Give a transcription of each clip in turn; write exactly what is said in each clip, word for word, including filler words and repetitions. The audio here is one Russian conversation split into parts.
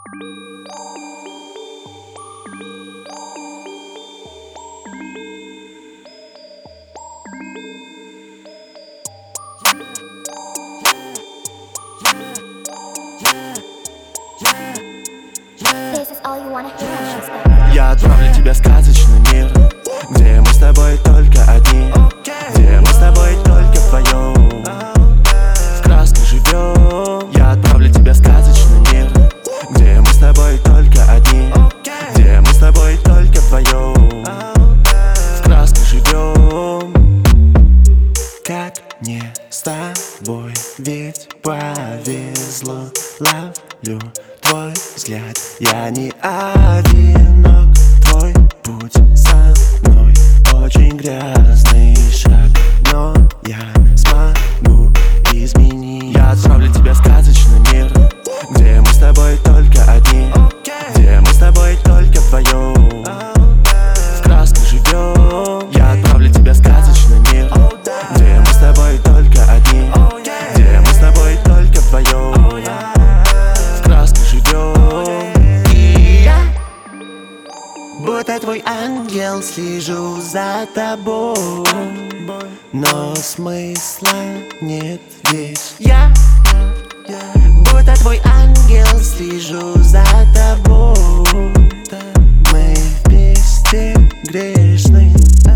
Я отправлю тебя в сказочный мир, где мы с тобой только одни, где мы с тобой только вдвоем в краске живем. Я отправлю тебя в сказочный мир, где мы с тобой только одни, где мы с тобой только вдвоем в краске живем. Как мне с тобой, ведь повезло, ловлю твой взгляд, я не одинок. Твой путь со мной очень грязный шаг, но я смогу изменить. Я отправлю тебя в сказочный мир, где мы с тобой только одни, где мы с тобой только вдвоем в краске живем. Я отправлю тебя в сказочный мир, где мы с тобой только одни, где мы с тобой только вдвоем в краске живем. И я, будто твой ангел, слежу за тобой, но смысла нет здесь. Я, будто твой ангел, слежу за тобой, мы вместе грешны.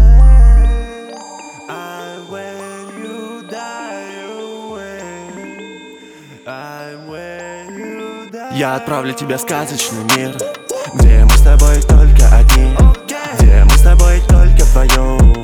Я отправлю тебя в сказочный мир, где мы с тобой только одни, где мы с тобой только вдвоем